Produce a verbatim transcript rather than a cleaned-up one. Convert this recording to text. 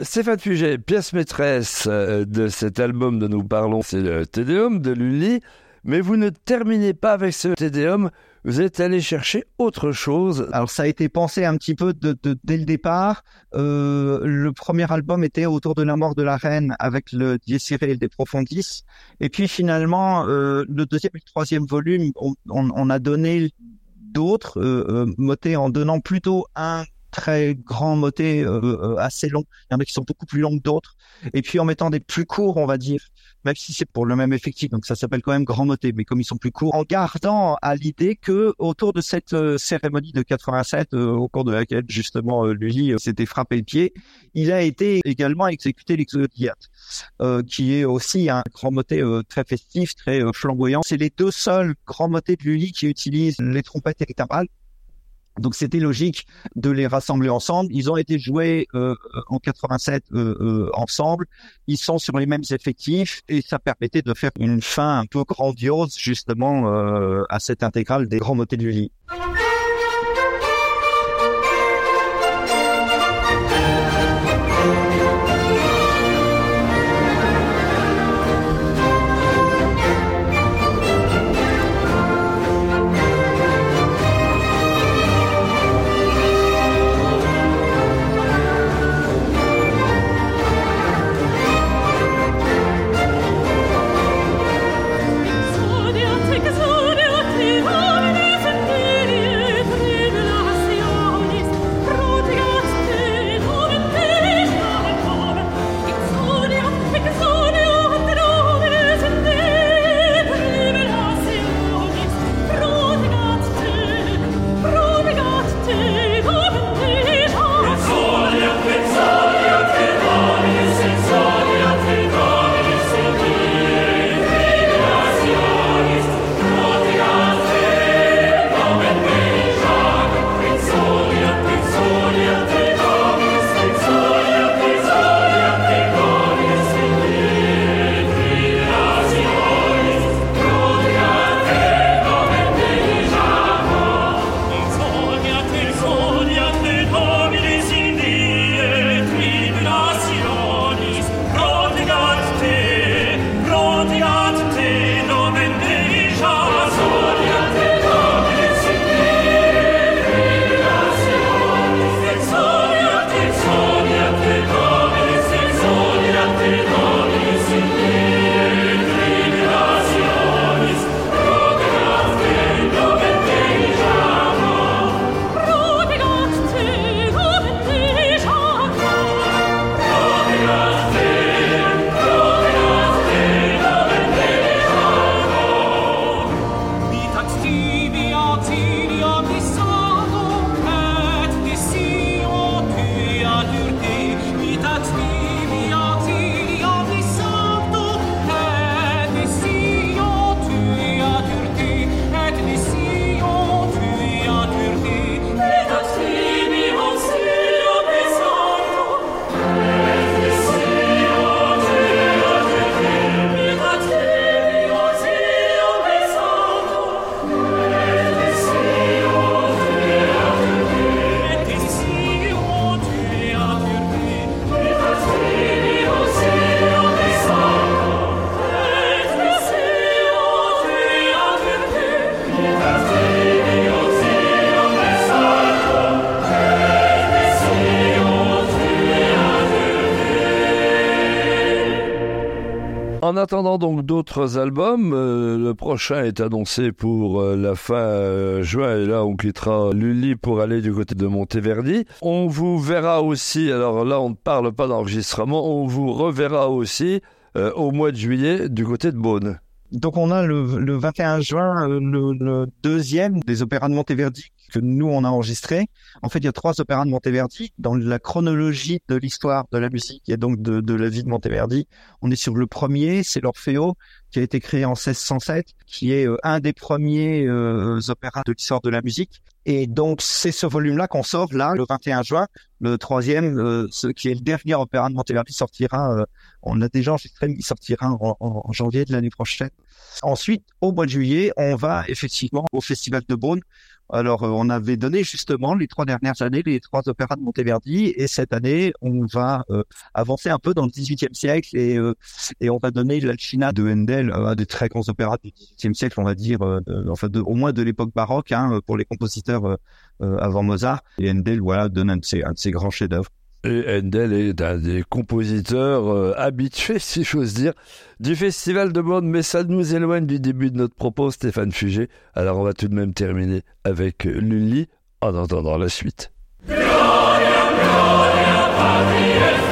Stéphane Fuget, pièce maîtresse de cet album dont nous parlons, c'est le Te Deum de Lully. Mais vous ne terminez pas avec ce Te Deum, vous êtes allé chercher autre chose. Alors ça a été pensé un petit peu de, de, dès le départ. Euh, le premier album était autour de la mort de la reine avec le Dies Irae de Profundis. Et puis finalement, euh, le deuxième et le troisième volume, on, on, on a donné d'autres euh, euh, motets en donnant plutôt un très grand motet euh, euh, assez long. Il y en a qui sont beaucoup plus longs que d'autres. Et puis en mettant des plus courts, on va dire, même si c'est pour le même effectif, donc ça s'appelle quand même grand motet, mais comme ils sont plus courts, en gardant à l'idée que autour de cette euh, cérémonie de quatre-vingt-sept, euh, au cours de laquelle justement euh, Lully euh, s'était frappé le pied, il a été également exécuté l'Exodiat, euh, qui est aussi un grand motet euh, très festif, très euh, flamboyant. C'est les deux seuls grands motets de Lully qui utilisent les trompettes et les timbales. Donc c'était logique de les rassembler ensemble. Ils ont été joués euh, en quatre-vingt-sept euh, euh, ensemble. Ils sont sur les mêmes effectifs et ça permettait de faire une fin un peu grandiose justement euh, à cette intégrale des grands motets de Lully. En attendant donc d'autres albums, euh, le prochain est annoncé pour euh, la fin euh, juin, et là on quittera Lully pour aller du côté de Monteverdi. On vous verra aussi, alors là on ne parle pas d'enregistrement, on vous reverra aussi euh, au mois de juillet du côté de Beaune. Donc on a le, le vingt et un juin le, le deuxième des opéras de Monteverdi que nous on a enregistré. En fait, il y a trois opéras de Monteverdi dans la chronologie de l'histoire de la musique et donc de, de la vie de Monteverdi. On est sur le premier, c'est l'Orfeo, qui a été créé en seize cent sept, qui est euh, un des premiers euh, opéras de l'histoire de la musique. Et donc c'est ce volume-là qu'on sort là le vingt et un juin. Le troisième, euh, ce qui est le dernier opéra de Monteverdi, sortira. Euh, on l'a déjà enregistré, mais il sortira en, en, en janvier de l'année prochaine. Ensuite, au mois de juillet, on va effectivement au Festival de Beaune Alors, euh, on avait donné justement les trois dernières années les trois opéras de Monteverdi, et cette année, on va euh, avancer un peu dans le dix-huitième siècle et euh, et on va donner l'Alcina de Handel, euh, un des très grands opéras du dix-huitième siècle, on va dire, euh, de, enfin de, au moins de l'époque baroque, hein, pour les compositeurs euh, euh, avant Mozart. Et Handel, voilà, donne un de ses un de ses grands chefs-d'œuvre. Et Handel est un des compositeurs euh, habitués, si j'ose dire, du Festival de Beaune, mais ça nous éloigne du début de notre propos, Stéphane Fugé. Alors on va tout de même terminer avec Lully en entendant la suite. Gloria, gloria,